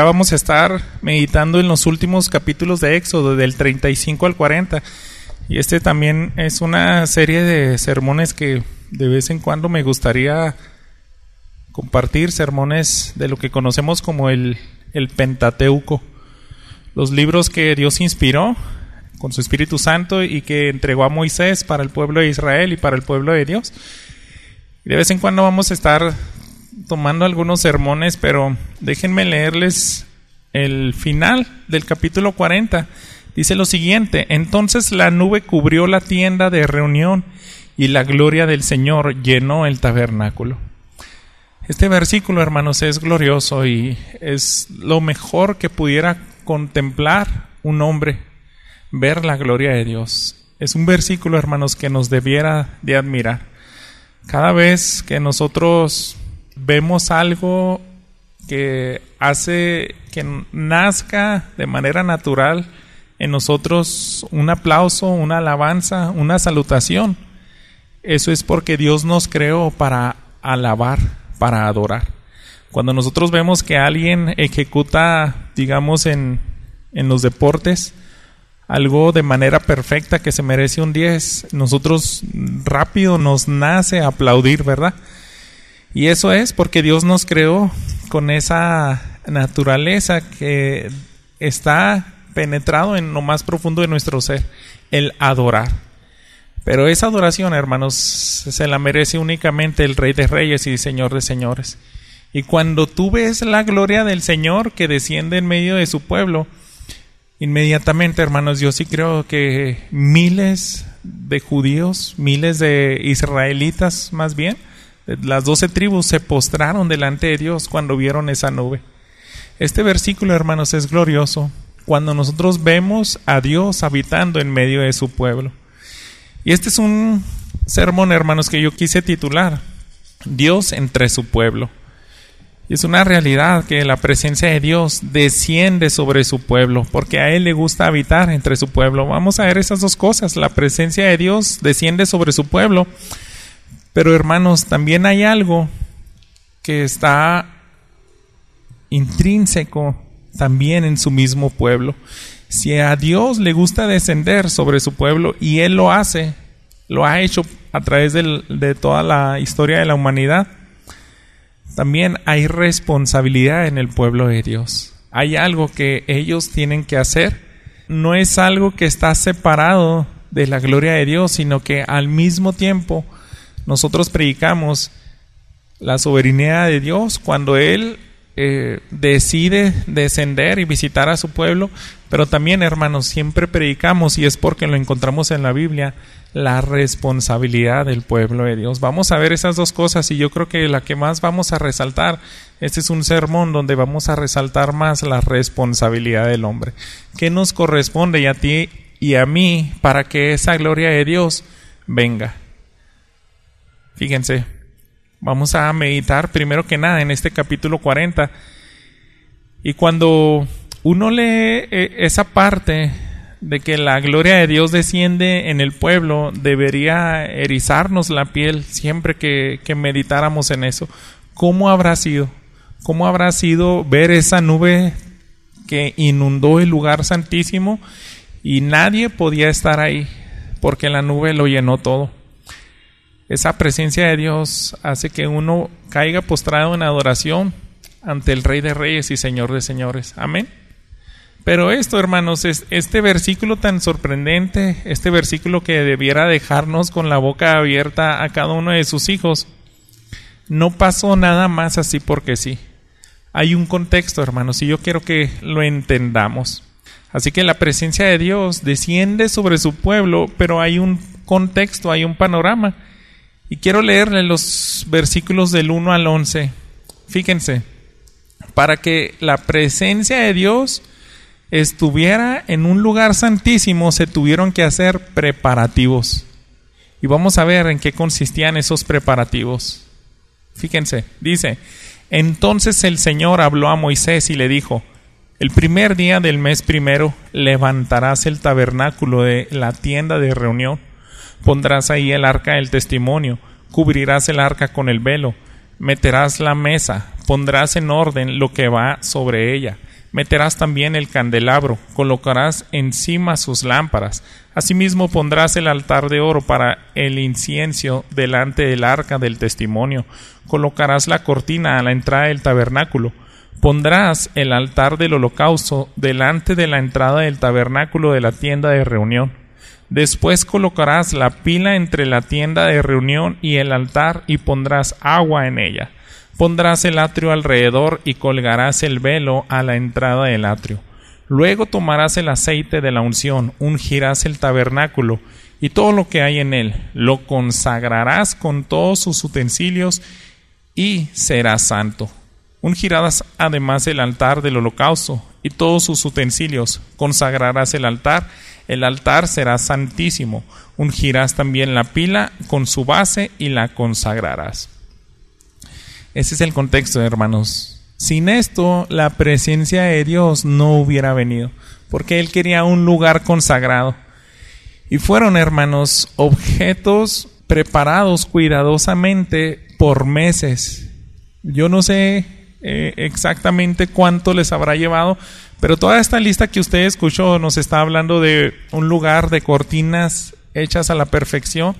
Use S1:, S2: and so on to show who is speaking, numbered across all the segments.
S1: vamos a estar meditando en los últimos capítulos de Éxodo, del 35 al 40. Y este también es una serie de sermones que de vez en cuando me gustaría compartir, sermones de lo que conocemos como el Pentateuco. Los libros que Dios inspiró con su Espíritu Santo y que entregó a Moisés para el pueblo de Israel y para el pueblo de Dios. Y de vez en cuando vamos a estar tomando algunos sermones, pero déjenme leerles el final del capítulo 40. Dice lo siguiente: entonces la nube cubrió la tienda de reunión y la gloria del Señor llenó el tabernáculo. Este versículo, hermanos, es glorioso y es lo mejor que pudiera contemplar un hombre, ver la gloria de Dios. Es un versículo, hermanos, que nos debiera de admirar. Cada vez que nosotros vemos algo que hace que nazca de manera natural en nosotros un aplauso, una alabanza, una salutación, eso es porque Dios nos creó para alabar, para adorar. Cuando nosotros vemos que alguien ejecuta, digamos en los deportes, algo de manera perfecta que se merece un 10, nosotros rápido nos nace aplaudir, ¿verdad? Y eso es porque Dios nos creó con esa naturaleza que está penetrado en lo más profundo de nuestro ser, el adorar. Pero esa adoración, hermanos, se la merece únicamente el Rey de Reyes y Señor de Señores. Y cuando tú ves la gloria del Señor que desciende en medio de su pueblo, inmediatamente, hermanos, yo sí creo que miles de judíos, miles de israelitas más bien, las 12 tribus se postraron delante de Dios cuando vieron esa nube. Este versículo, hermanos, es glorioso cuando nosotros vemos a Dios habitando en medio de su pueblo. Y este es un sermón, hermanos, que yo quise titular Dios entre su pueblo. Y es una realidad que la presencia de Dios desciende sobre su pueblo, porque a Él le gusta habitar entre su pueblo. Vamos a ver esas dos cosas. La presencia de Dios desciende sobre su pueblo. Pero, hermanos, también hay algo que está intrínseco también en su mismo pueblo. Si a Dios le gusta descender sobre su pueblo, y Él lo hace, lo ha hecho a través de toda la historia de la humanidad, también hay responsabilidad en el pueblo de Dios. Hay algo que ellos tienen que hacer. No es algo que está separado de la gloria de Dios, sino que al mismo tiempo nosotros predicamos la soberanía de Dios cuando Él decide descender y visitar a su pueblo, pero también, hermanos, siempre predicamos, y es porque lo encontramos en la Biblia, la responsabilidad del pueblo de Dios. Vamos a ver esas dos cosas, y yo creo que la que más vamos a resaltar, este es un sermón donde vamos a resaltar más la responsabilidad del hombre. ¿Qué nos corresponde y a ti y a mí para que esa gloria de Dios venga? Fíjense, vamos a meditar primero que nada en este capítulo 40. Y cuando uno lee esa parte de que la gloria de Dios desciende en el pueblo, debería erizarnos la piel siempre que meditáramos en eso. ¿Cómo habrá sido? ¿Cómo habrá sido ver esa nube que inundó el lugar santísimo y nadie podía estar ahí porque la nube lo llenó todo? Esa presencia de Dios hace que uno caiga postrado en adoración ante el Rey de Reyes y Señor de Señores. Amén. Pero esto, hermanos, es este versículo tan sorprendente, este versículo que debiera dejarnos con la boca abierta a cada uno de sus hijos. No pasó nada más así porque sí. Hay un contexto, hermanos, y yo quiero que lo entendamos. Así que la presencia de Dios desciende sobre su pueblo, pero hay un contexto, hay un panorama. Y quiero leerle los versículos del 1 al 11. Fíjense, para que la presencia de Dios estuviera en un lugar santísimo, se tuvieron que hacer preparativos. Y vamos a ver en qué consistían esos preparativos. Fíjense, dice: entonces el Señor habló a Moisés y le dijo: el primer día del mes primero levantarás el tabernáculo de la tienda de reunión. Pondrás ahí el arca del testimonio, cubrirás el arca con el velo, meterás la mesa, pondrás en orden lo que va sobre ella, Meterás también el candelabro, colocarás encima sus lámparas. Asimismo pondrás el altar de oro para el incienso delante del arca del testimonio. Colocarás la cortina a la entrada del tabernáculo. Pondrás el altar del holocausto delante de la entrada del tabernáculo de la tienda de reunión. Después colocarás la pila entre la tienda de reunión y el altar y pondrás agua en ella. Pondrás el atrio alrededor y colgarás el velo a la entrada del atrio. Luego tomarás el aceite de la unción, ungirás el tabernáculo y todo lo que hay en él. Lo consagrarás con todos sus utensilios y será santo. Ungirás además el altar del holocausto y todos sus utensilios. Consagrarás el altar será santísimo. Ungirás también la pila con su base y la consagrarás. Ese es el contexto, hermanos. Sin esto, la presencia de Dios no hubiera venido, porque Él quería un lugar consagrado. Y fueron, hermanos, objetos preparados cuidadosamente por meses. Yo no sé exactamente cuánto les habrá llevado, pero toda esta lista que usted escuchó nos está hablando de un lugar de cortinas hechas a la perfección,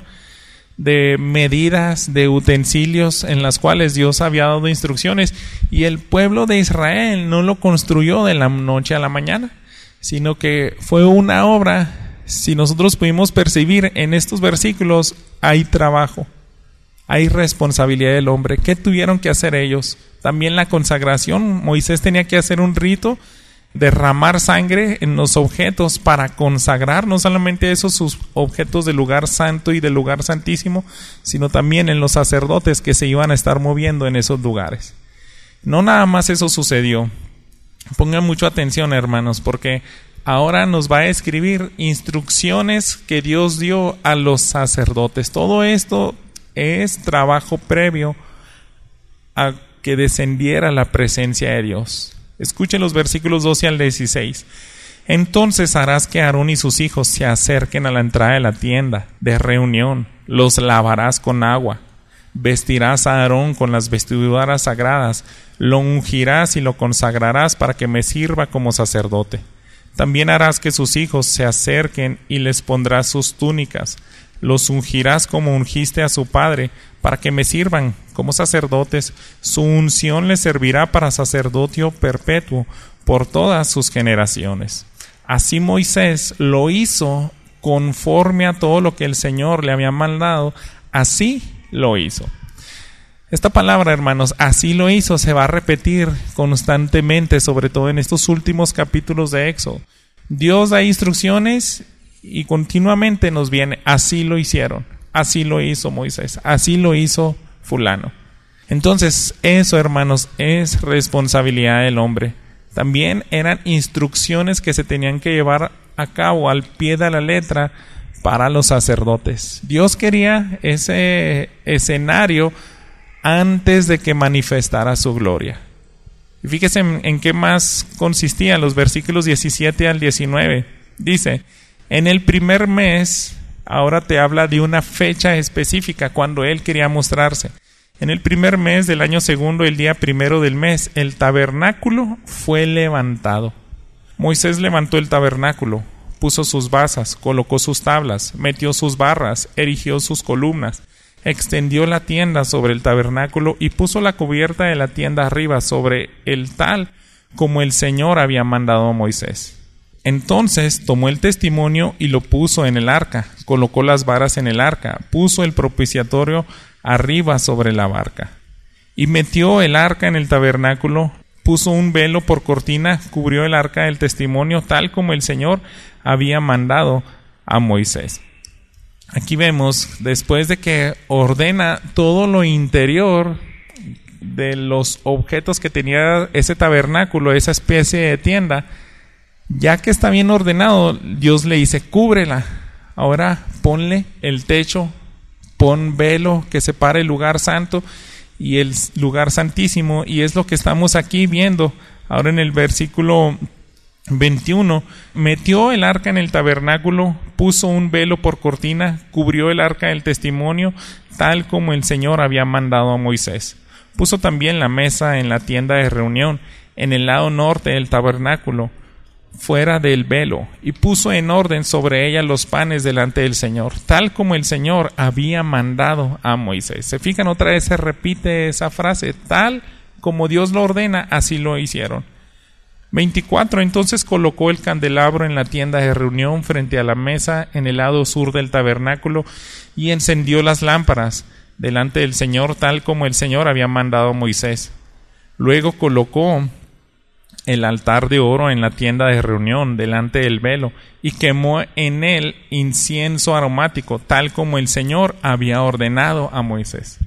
S1: de medidas, de utensilios en las cuales Dios había dado instrucciones, y el pueblo de Israel no lo construyó de la noche a la mañana, sino que fue una obra. Si nosotros pudimos percibir en estos versículos, hay trabajo, hay responsabilidad del hombre. ¿Qué tuvieron que hacer ellos? También la consagración. Moisés tenía que hacer un rito, derramar sangre en los objetos para consagrar no solamente esos sus objetos del lugar santo y del lugar santísimo, sino también en los sacerdotes que se iban a estar moviendo en esos lugares. No nada más eso sucedió. Pongan mucha atención, hermanos, porque ahora nos va a escribir instrucciones que Dios dio a los sacerdotes. Todo esto es trabajo previo a que descendiera la presencia de Dios. Escuchen los versículos 12 al 16. Entonces harás que Aarón y sus hijos se acerquen a la entrada de la tienda de reunión. Los lavarás con agua. Vestirás a Aarón con las vestiduras sagradas. Lo ungirás y lo consagrarás para que me sirva como sacerdote. También harás que sus hijos se acerquen y les pondrás sus túnicas. Los ungirás como ungiste a su padre, para que me sirvan como sacerdotes. Su unción les servirá para sacerdocio perpetuo por todas sus generaciones. Así Moisés lo hizo conforme a todo lo que el Señor le había mandado. Así lo hizo. Esta palabra, hermanos, así lo hizo, se va a repetir constantemente, sobre todo en estos últimos capítulos de Éxodo. Dios da instrucciones y continuamente nos viene, así lo hicieron, así lo hizo Moisés, así lo hizo fulano. Entonces, eso, hermanos, es responsabilidad del hombre. También eran instrucciones que se tenían que llevar a cabo al pie de la letra para los sacerdotes. Dios quería ese escenario antes de que manifestara su gloria. Y fíjese en qué más consistían los versículos 17 al 19. Dice: en el primer mes, ahora te habla de una fecha específica cuando él quería mostrarse. En el primer mes del año segundo, el día primero del mes, el tabernáculo fue levantado. Moisés levantó el tabernáculo, puso sus basas, colocó sus tablas, metió sus barras, erigió sus columnas, extendió la tienda sobre el tabernáculo y puso la cubierta de la tienda arriba sobre el tal como el Señor había mandado a Moisés. Entonces tomó el testimonio y lo puso en el arca, colocó las varas en el arca, puso el propiciatorio arriba sobre la barca, y metió el arca en el tabernáculo, puso un velo por cortina, cubrió el arca del testimonio, tal como el Señor había mandado a Moisés. Aquí vemos, después de que ordena todo lo interior de los objetos que tenía ese tabernáculo, esa especie de tienda, ya que está bien ordenado, Dios le dice, cúbrela. Ahora ponle el techo, pon velo que separe el lugar santo y el lugar santísimo. Y es lo que estamos aquí viendo. Ahora en el versículo 21, metió el arca en el tabernáculo, puso un velo por cortina, cubrió el arca del testimonio, tal como el Señor había mandado a Moisés. Puso también la mesa en la tienda de reunión en el lado norte del tabernáculo, fuera del velo, y puso en orden sobre ella los panes delante del Señor, tal como el Señor había mandado a Moisés. Se fijan, otra vez se repite esa frase, tal como Dios lo ordena, así lo hicieron. 24. Entonces colocó el candelabro en la tienda de reunión frente a la mesa en el lado sur del tabernáculo y encendió las lámparas delante del Señor, tal como el Señor había mandado a Moisés. Luego colocó el altar de oro en la tienda de reunión delante del velo y quemó en él incienso aromático, tal como el Señor había ordenado a Moisés.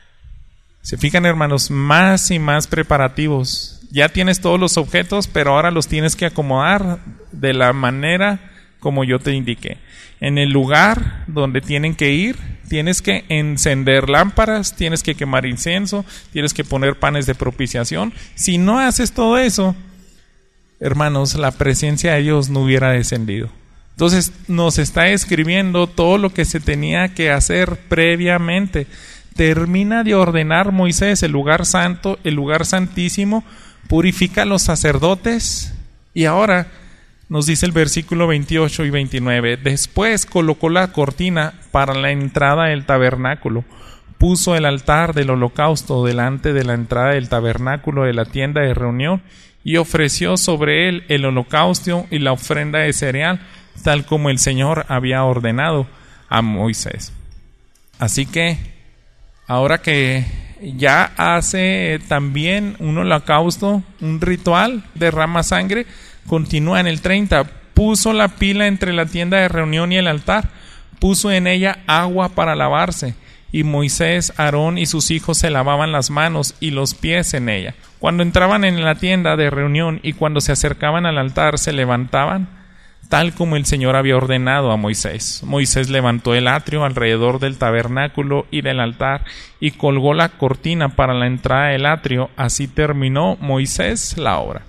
S1: Se fijan, hermanos, más y más preparativos. Ya tienes todos los objetos, pero ahora los tienes que acomodar de la manera como yo te indiqué. En el lugar donde tienen que ir, tienes que encender lámparas, tienes que quemar incienso, tienes que poner panes de propiciación. Si no haces todo eso, hermanos, la presencia de Dios no hubiera descendido. Entonces nos está escribiendo todo lo que se tenía que hacer previamente. Termina de ordenar Moisés el lugar santo, el lugar santísimo, purifica a los sacerdotes y ahora nos dice el versículo 28 y 29. Después colocó la cortina para la entrada del tabernáculo, puso el altar del holocausto delante de la entrada del tabernáculo de la tienda de reunión y ofreció sobre él el holocausto y la ofrenda de cereal, tal como el Señor había ordenado a Moisés. Así que ahora que ya hace también un holocausto, un ritual, derrama sangre, continúa en el 30. Puso la pila entre la tienda de reunión y el altar, puso en ella agua para lavarse, y Moisés, Aarón y sus hijos se lavaban las manos y los pies en ella. Cuando entraban en la tienda de reunión y cuando se acercaban al altar se levantaban, tal como el Señor había ordenado a Moisés. Moisés levantó el atrio alrededor del tabernáculo y del altar y colgó la cortina para la entrada del atrio. Así terminó Moisés la obra.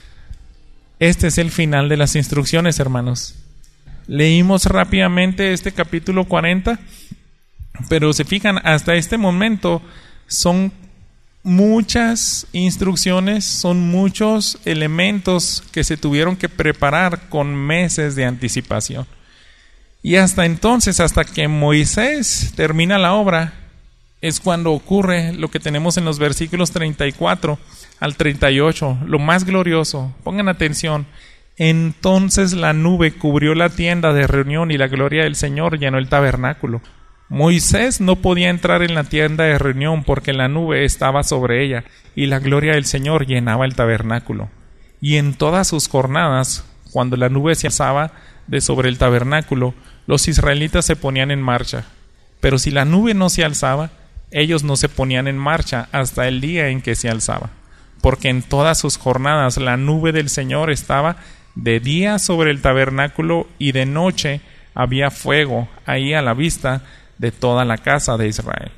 S1: Este es el final de las instrucciones, hermanos. Leímos rápidamente este capítulo 40, pero se fijan, hasta este momento son muchas instrucciones, son muchos elementos que se tuvieron que preparar con meses de anticipación. Y hasta entonces, hasta que Moisés termina la obra, es cuando ocurre lo que tenemos en los versículos 34 al 38, lo más glorioso. Pongan atención. Entonces la nube cubrió la tienda de reunión y la gloria del Señor llenó el tabernáculo. Moisés no podía entrar en la tienda de reunión porque la nube estaba sobre ella y la gloria del Señor llenaba el tabernáculo. Y en todas sus jornadas, cuando la nube se alzaba de sobre el tabernáculo, los israelitas se ponían en marcha. Pero si la nube no se alzaba, ellos no se ponían en marcha hasta el día en que se alzaba. Porque en todas sus jornadas la nube del Señor estaba de día sobre el tabernáculo y de noche había fuego ahí a la vista de toda la casa de Israel.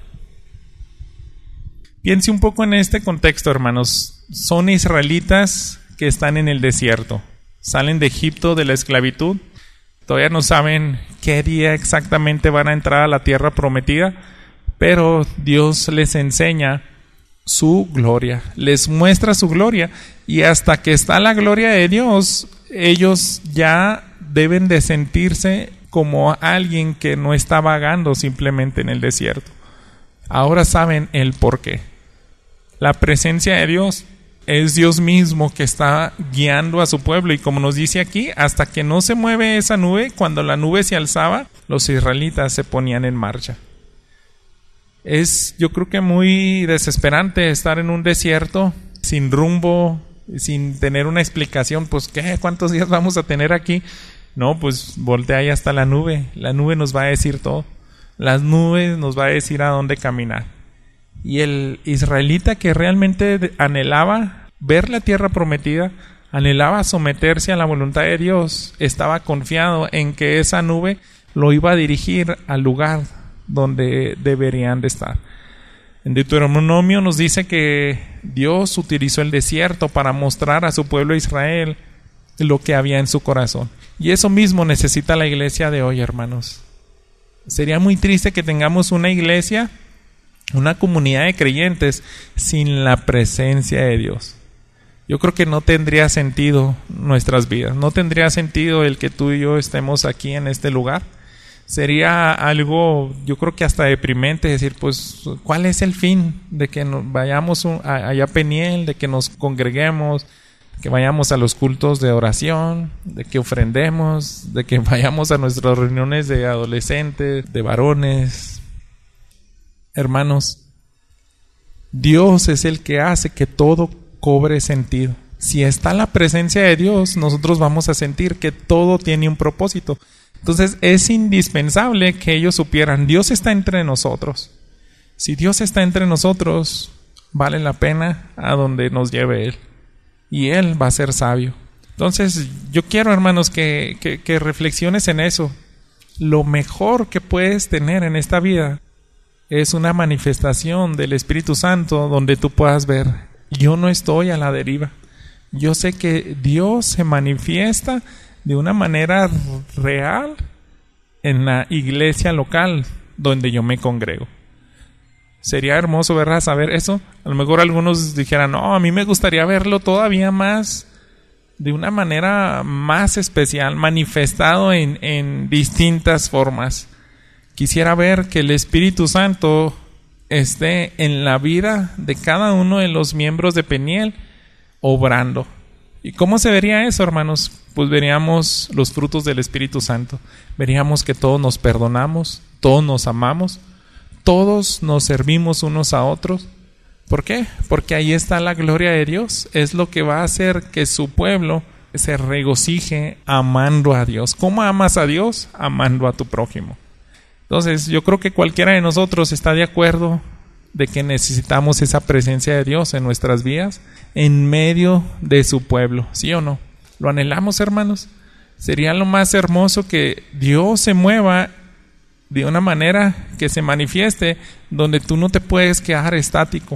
S1: Piense un poco en este contexto, hermanos. Son israelitas que están en el desierto. Salen de Egipto, de la esclavitud. Todavía no saben qué día exactamente van a entrar a la tierra prometida, pero Dios les enseña su gloria, les muestra su gloria, y hasta que está la gloria de Dios, ellos ya deben de sentirse como alguien que no está vagando simplemente en el desierto. Ahora saben el porqué. La presencia de Dios es Dios mismo que está guiando a su pueblo, y como nos dice aquí, hasta que no se mueve esa nube, cuando la nube se alzaba, los israelitas se ponían en marcha. Es, yo creo que muy desesperante estar en un desierto sin rumbo, sin tener una explicación. Pues, ¿qué? ¿Cuántos días vamos a tener aquí? No, pues voltea ahí hasta la nube. La nube nos va a decir todo. Las nubes nos va a decir a dónde caminar. Y el israelita que realmente anhelaba ver la tierra prometida, anhelaba someterse a la voluntad de Dios, estaba confiado en que esa nube lo iba a dirigir al lugar donde deberían de estar. En Deuteronomio nos dice que Dios utilizó el desierto para mostrar a su pueblo Israel lo que había en su corazón. Y eso mismo necesita la iglesia de hoy, hermanos. Sería muy triste que tengamos una iglesia, una comunidad de creyentes sin la presencia de Dios. yo creo que no tendría sentido nuestras vidas. No tendría sentido el que tú y yo estemos aquí en este lugar. Sería algo, yo creo que hasta deprimente decir, pues, ¿cuál es el fin de que vayamos allá a Peniel, de que nos congreguemos, que vayamos a los cultos de oración, de que ofrendemos, de que vayamos a nuestras reuniones de adolescentes, de varones? Hermanos, Dios es el que hace que todo cobre sentido. Si está la presencia de Dios, nosotros vamos a sentir que todo tiene un propósito. Entonces es indispensable que ellos supieran, Dios está entre nosotros. Si Dios está entre nosotros, vale la pena a donde nos lleve Él. Y Él va a ser sabio. Entonces yo quiero, hermanos, que reflexiones en eso. Lo mejor que puedes tener en esta vida es una manifestación del Espíritu Santo donde tú puedas ver, yo no estoy a la deriva. Yo sé que Dios se manifiesta de una manera real en la iglesia local donde yo me congrego. Sería hermoso, ¿verdad?, saber eso. A lo mejor algunos dijeran, no, a mí me gustaría verlo todavía más, de una manera más especial, manifestado en distintas formas. Quisiera ver que el Espíritu Santo esté en la vida de cada uno de los miembros de Peniel, obrando. ¿Y cómo se vería eso, hermanos? Pues veríamos los frutos del Espíritu Santo. Veríamos que todos nos perdonamos, todos nos amamos, todos nos servimos unos a otros. ¿Por qué? Porque ahí está la gloria de Dios. Es lo que va a hacer que su pueblo se regocije amando a Dios. ¿Cómo amas a Dios? Amando a tu prójimo. Entonces, yo creo que cualquiera de nosotros está de acuerdo de que necesitamos esa presencia de Dios en nuestras vidas, en medio de su pueblo, ¿sí o no? ¿Lo anhelamos, hermanos? Sería lo más hermoso que Dios se mueva de una manera que se manifieste donde tú no te puedes quedar estático.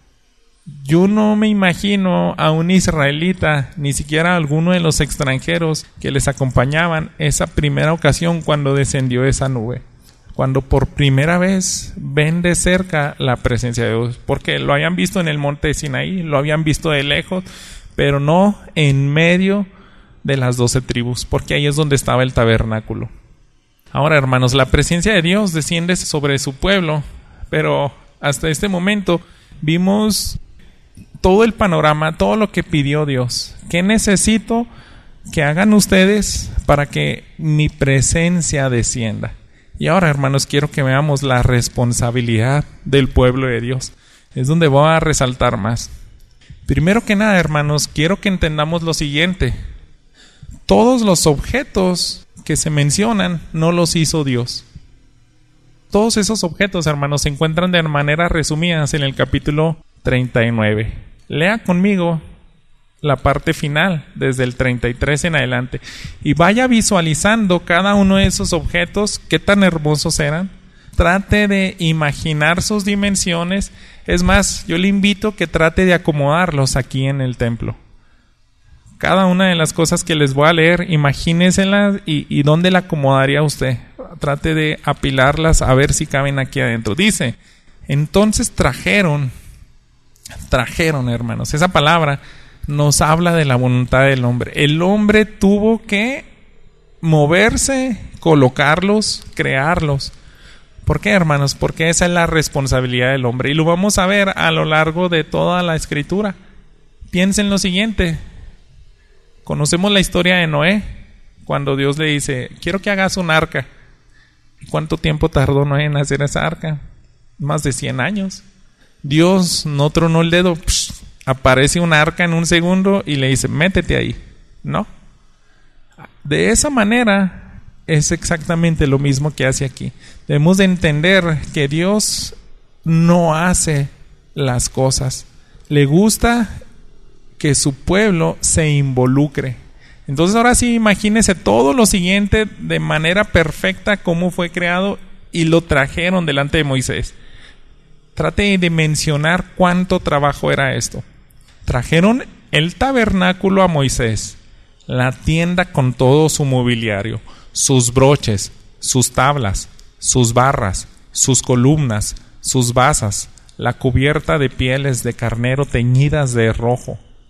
S1: Yo no me imagino a un israelita, ni siquiera a alguno de los extranjeros que les acompañaban esa primera ocasión cuando descendió esa nube. Cuando por primera vez ven de cerca la presencia de Dios, porque lo habían visto en el monte de Sinaí, lo habían visto de lejos, pero no en medio de las 12 tribus, porque ahí es donde estaba el tabernáculo. Ahora, hermanos, la presencia de Dios desciende sobre su pueblo, pero hasta este momento vimos todo el panorama, todo lo que pidió Dios. ¿Qué necesito que hagan ustedes para que mi presencia descienda? Y ahora, hermanos, quiero que veamos la responsabilidad del pueblo de Dios. Es donde voy a resaltar más. Primero que nada, hermanos, quiero que entendamos lo siguiente. Todos los objetos que se mencionan no los hizo Dios. Todos esos objetos, hermanos, se encuentran de manera resumidas en el capítulo 39. Lea conmigo la parte final, desde el 33 en adelante, y vaya visualizando cada uno de esos objetos, qué tan hermosos eran. Trate de imaginar sus dimensiones. Es más, yo le invito que trate de acomodarlos aquí en el templo. Cada una de las cosas que les voy a leer, imagíneselas y dónde la acomodaría usted. Trate de apilarlas a ver si caben aquí adentro. Dice, entonces trajeron, hermanos. Esa palabra nos habla de la voluntad del hombre. El hombre tuvo que moverse, colocarlos, crearlos. ¿Por qué, hermanos? Porque esa es la responsabilidad del hombre. Y lo vamos a ver a lo largo de toda la Escritura. Piensen lo siguiente. Conocemos la historia de Noé, cuando Dios le dice, quiero que hagas un arca. ¿Y cuánto tiempo tardó Noé en hacer esa arca? Más de 100 años. Dios no tronó el dedo, aparece un arca en un segundo y le dice, métete ahí. No. De esa manera es exactamente lo mismo que hace aquí. Debemos de entender que Dios no hace las cosas. Le gusta que su pueblo se involucre. Entonces ahora sí, imagínese todo lo siguiente de manera perfecta, cómo fue creado, y lo trajeron delante de Moisés. Trate de mencionar cuánto trabajo era esto. Trajeron el tabernáculo a Moisés, la tienda con todo su mobiliario, sus broches, sus tablas, sus barras, sus columnas, sus basas, la cubierta de pieles de carnero teñidas de rojo,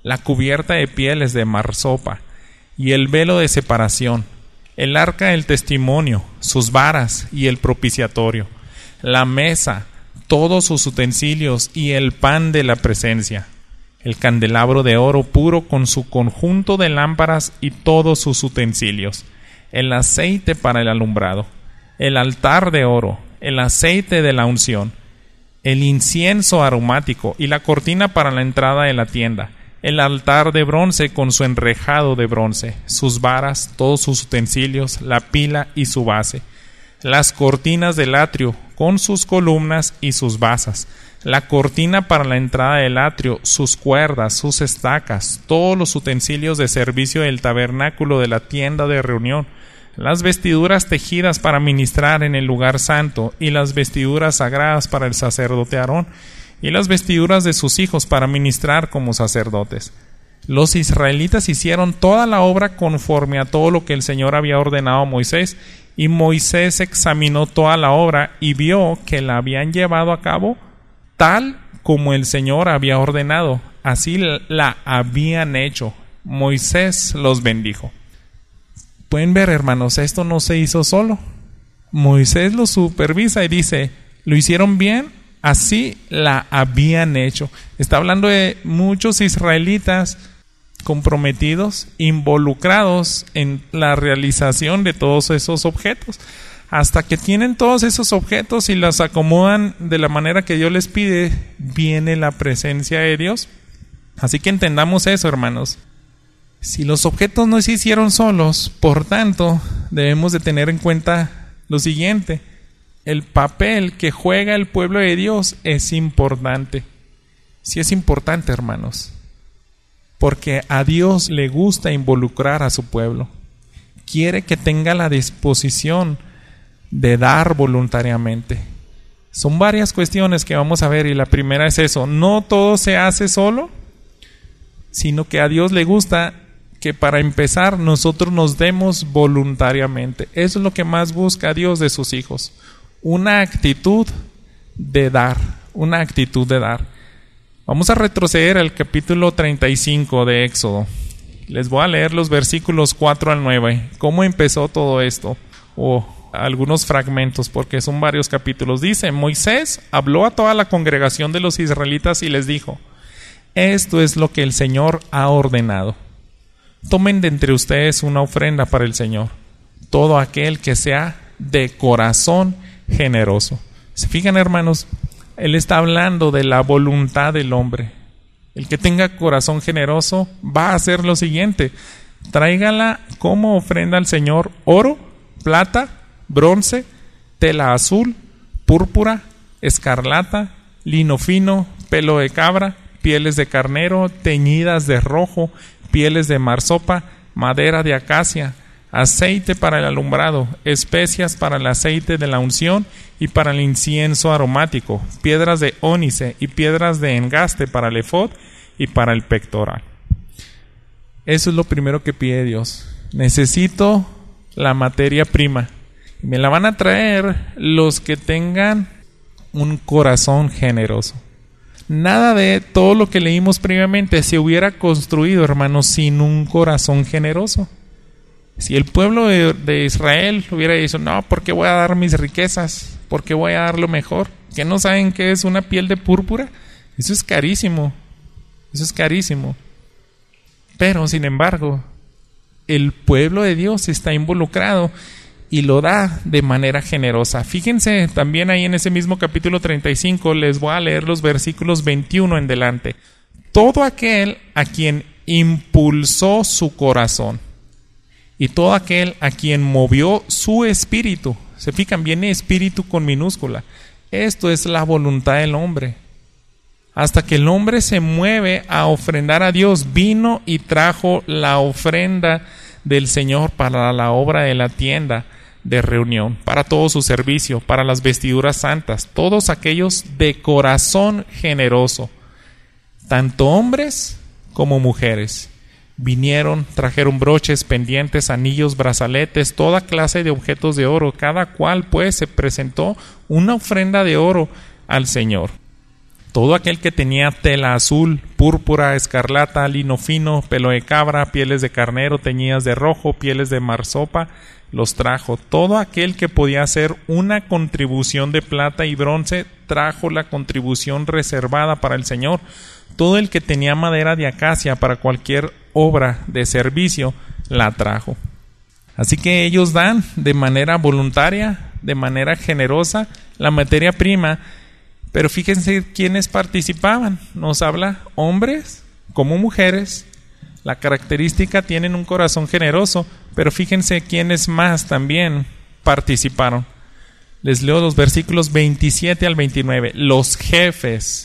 S1: la cubierta de pieles de marsopa y el velo de separación, el arca del testimonio, sus varas y el propiciatorio, la mesa, todos sus utensilios y el pan de la presencia, el candelabro de oro puro con su conjunto de lámparas y todos sus utensilios, el aceite para el alumbrado, el altar de oro, el aceite de la unción, el incienso aromático y la cortina para la entrada de la tienda, el altar de bronce con su enrejado de bronce, sus varas, todos sus utensilios, la pila y su base, las cortinas del atrio con sus columnas y sus basas, la cortina para la entrada del atrio, sus cuerdas, sus estacas, todos los utensilios de servicio del tabernáculo de la tienda de reunión, las vestiduras tejidas para ministrar en el lugar santo y las vestiduras sagradas para el sacerdote Aarón y las vestiduras de sus hijos para ministrar como sacerdotes. Los israelitas hicieron toda la obra conforme a todo lo que el Señor había ordenado a Moisés, y Moisés examinó toda la obra y vio que la habían llevado a cabo tal como el Señor había ordenado, así la habían hecho. Moisés los bendijo. Pueden ver, hermanos, esto no se hizo solo. Moisés lo supervisa y dice, lo hicieron bien, así la habían hecho. Está hablando de muchos israelitas comprometidos, involucrados en la realización de todos esos objetos. Hasta que tienen todos esos objetos y los acomodan de la manera que Dios les pide, viene la presencia de Dios. Así que entendamos eso, hermanos. Si los objetos no se hicieron solos, por tanto, debemos de tener en cuenta lo siguiente: el papel que juega el pueblo de Dios es importante. Sí es importante, hermanos, porque a Dios le gusta involucrar a su pueblo. Quiere que tenga la disposición de dar voluntariamente. Son varias cuestiones que vamos a ver, y la primera es eso: no todo se hace solo, sino que a Dios le gusta que para empezar nosotros nos demos voluntariamente. Eso es lo que más busca Dios de sus hijos: una actitud de dar, una actitud de dar. Vamos a retroceder al capítulo 35 de Éxodo. Les voy a leer los versículos 4 al 9. ¿Cómo empezó todo esto? Algunos fragmentos, porque son varios capítulos. Dice: Moisés habló a toda la congregación de los israelitas y les dijo: esto es lo que el Señor ha ordenado. Tomen de entre ustedes una ofrenda para el Señor, todo aquel que sea de corazón generoso. ¿Se fijan, hermanos? Él está hablando de la voluntad del hombre. El que tenga corazón generoso va a hacer lo siguiente: tráigala como ofrenda al Señor oro, plata, bronce, tela azul, púrpura, escarlata, lino fino, pelo de cabra, pieles de carnero teñidas de rojo, pieles de marsopa, madera de acacia, aceite para el alumbrado, especias para el aceite de la unción y para el incienso aromático, piedras de ónice y piedras de engaste para el efod y para el pectoral. Eso es lo primero que pide Dios. Necesito la materia prima. Me la van a traer los que tengan un corazón generoso. Nada de todo lo que leímos previamente se hubiera construido, hermanos, sin un corazón generoso. Si el pueblo de Israel hubiera dicho: no, ¿por qué voy a dar mis riquezas? ¿Por qué voy a dar lo mejor? ¿Que no saben qué es una piel de púrpura? Eso es carísimo. Eso es carísimo. Pero, sin embargo, el pueblo de Dios está involucrado y lo da de manera generosa. Fíjense también ahí en ese mismo capítulo 35, les voy a leer los versículos 21 en delante. Todo aquel a quien impulsó su corazón y todo aquel a quien movió su espíritu. Se fijan, viene espíritu con minúscula. Esto es la voluntad del hombre. Hasta que el hombre se mueve a ofrendar a Dios, vino y trajo la ofrenda del Señor para la obra de la tienda de reunión, para todo su servicio, para las vestiduras santas, todos aquellos de corazón generoso, tanto hombres como mujeres. Vinieron, trajeron broches, pendientes, anillos, brazaletes, toda clase de objetos de oro. Cada cual pues se presentó una ofrenda de oro al Señor. Todo aquel que tenía tela azul, púrpura, escarlata, lino fino, pelo de cabra, pieles de carnero teñidas de rojo, pieles de marsopa, los trajo. Todo aquel que podía hacer una contribución de plata y bronce, trajo la contribución reservada para el Señor. Todo el que tenía madera de acacia para cualquier obra de servicio, la trajo. Así que ellos dan de manera voluntaria, de manera generosa, la materia prima. Pero fíjense quiénes participaban. Nos habla hombres como mujeres. La característica, tienen un corazón generoso, pero fíjense quiénes más también participaron. Les leo los versículos 27 al 29. Los jefes.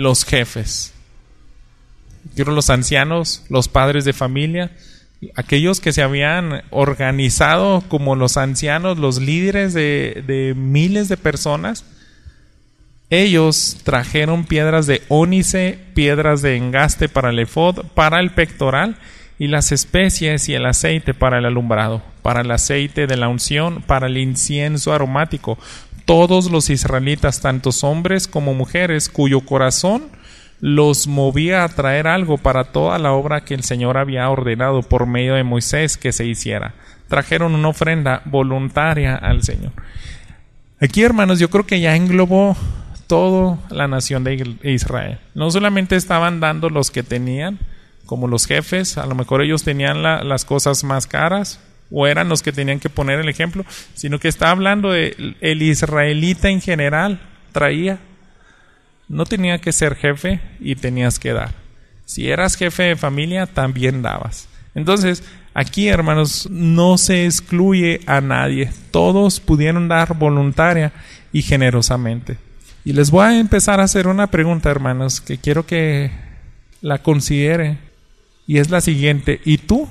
S1: Quiero los ancianos, los padres de familia, aquellos que se habían organizado como los ancianos, los líderes de miles de personas. Ellos trajeron piedras de ónice, piedras de engaste para el efod, para el pectoral, y las especies y el aceite para el alumbrado, para el aceite de la unción, para el incienso aromático. Todos los israelitas, tanto hombres como mujeres, cuyo corazón los movía a traer algo para toda la obra que el Señor había ordenado por medio de Moisés que se hiciera. Trajeron una ofrenda voluntaria al Señor. Aquí, hermanos, yo creo que ya englobó toda la nación de Israel. No solamente estaban dando los que tenían, como los jefes, a lo mejor ellos tenían las cosas más caras, o eran los que tenían que poner el ejemplo, sino que está hablando de el israelita en general, traía. No tenía que ser jefe y tenías que dar. Si eras jefe de familia, también dabas. Entonces, aquí, hermanos, no se excluye a nadie. Todos pudieron dar voluntaria y generosamente. Y les voy a empezar a hacer una pregunta, hermanos, que quiero que la considere. Y es la siguiente. ¿Y tú?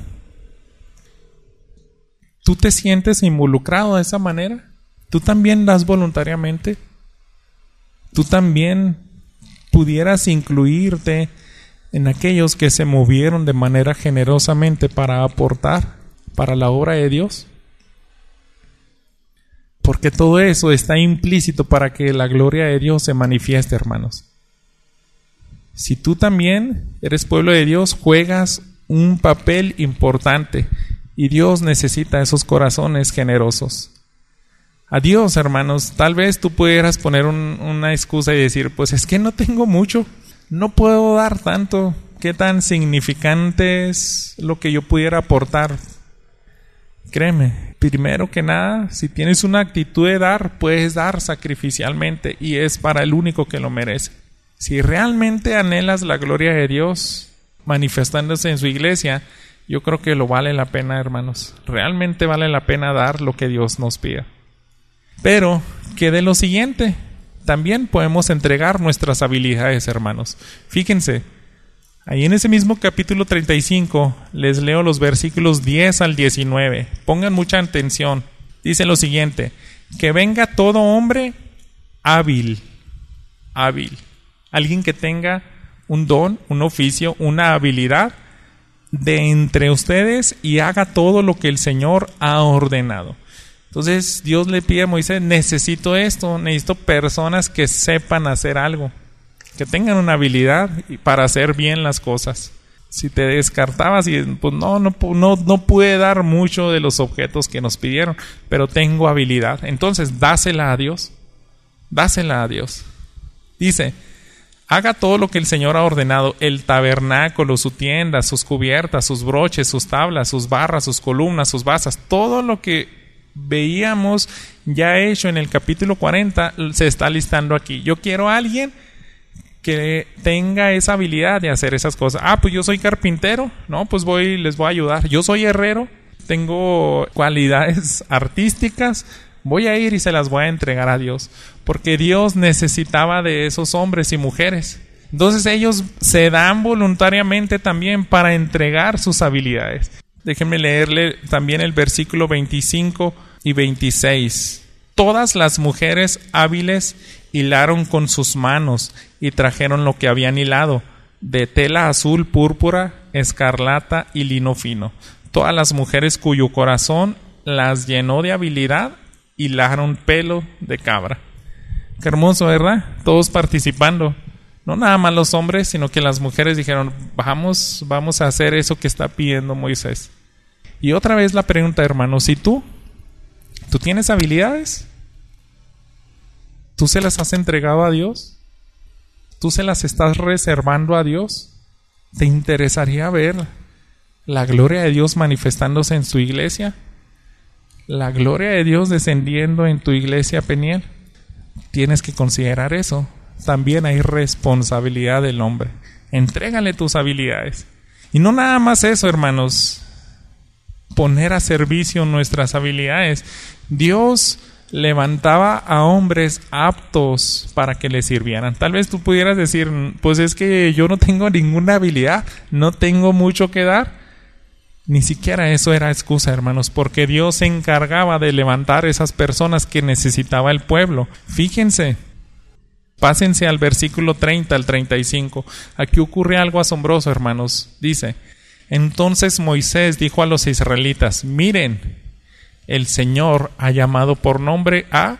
S1: ¿Tú te sientes involucrado de esa manera? ¿Tú también das voluntariamente? ¿Tú también pudieras incluirte en aquellos que se movieron de manera generosamente para aportar para la obra de Dios? Porque todo eso está implícito para que la gloria de Dios se manifieste, hermanos. Si tú también eres pueblo de Dios, juegas un papel importante y Dios necesita esos corazones generosos. A Dios, hermanos, tal vez tú pudieras poner una excusa y decir, pues es que no tengo mucho, no puedo dar tanto. ¿Qué tan significante es lo que yo pudiera aportar? Créeme, primero que nada, si tienes una actitud de dar, puedes dar sacrificialmente y es para el único que lo merece. Si realmente anhelas la gloria de Dios manifestándose en su iglesia, yo creo que lo vale la pena, hermanos. Realmente vale la pena dar lo que Dios nos pida. Pero, ¿qué de lo siguiente? También podemos entregar nuestras habilidades, hermanos. Fíjense, ahí en ese mismo capítulo 35, les leo los versículos 10 al 19. Pongan mucha atención. Dice lo siguiente: que venga todo hombre hábil. Alguien que tenga un don, un oficio, una habilidad de entre ustedes y haga todo lo que el Señor ha ordenado. Entonces Dios le pide a Moisés, necesito personas que sepan hacer algo, que tengan una habilidad para hacer bien las cosas. Si te descartabas y pues no pude dar mucho de los objetos que nos pidieron, pero tengo habilidad, entonces dásela a Dios. Dice, haga todo lo que el Señor ha ordenado, el tabernáculo, su tienda, sus cubiertas, sus broches, sus tablas, sus barras, sus columnas, sus basas, todo lo que veíamos ya hecho en el capítulo 40 se está listando aquí. Yo quiero a alguien que tenga esa habilidad de hacer esas cosas. Pues yo soy carpintero, pues les voy a ayudar. Yo soy herrero, tengo cualidades artísticas, voy a ir y se las voy a entregar a Dios, porque Dios necesitaba de esos hombres y mujeres. Entonces ellos se dan voluntariamente también para entregar sus habilidades. Déjenme leerle también el versículo 25 y 26. Todas las mujeres hábiles hilaron con sus manos y trajeron lo que habían hilado, de tela azul, púrpura, escarlata y lino fino. Todas las mujeres cuyo corazón las llenó de habilidad hilaron pelo de cabra. Qué hermoso, ¿verdad? Todos participando. No nada más los hombres, sino que las mujeres dijeron, vamos a hacer eso que está pidiendo Moisés. Y otra vez la pregunta, hermanos, ¿y tú? ¿Tú tienes habilidades? ¿Tú se las has entregado a Dios? ¿Tú se las estás reservando a Dios? ¿Te interesaría ver la gloria de Dios manifestándose en su iglesia? ¿La gloria de Dios descendiendo en tu iglesia, Peniel? Tienes que considerar eso. También hay responsabilidad del hombre. Entrégale tus habilidades. Y no nada más eso, hermanos. Poner a servicio nuestras habilidades. Dios levantaba a hombres aptos para que le sirvieran. Tal vez tú pudieras decir, pues es que yo no tengo ninguna habilidad, no tengo mucho que dar. Ni siquiera eso era excusa, hermanos, porque Dios se encargaba de levantar esas personas que necesitaba el pueblo. Fíjense, pásense al versículo 30 al 35. Aquí ocurre algo asombroso, hermanos. Dice, entonces Moisés dijo a los israelitas, miren, el Señor ha llamado por nombre a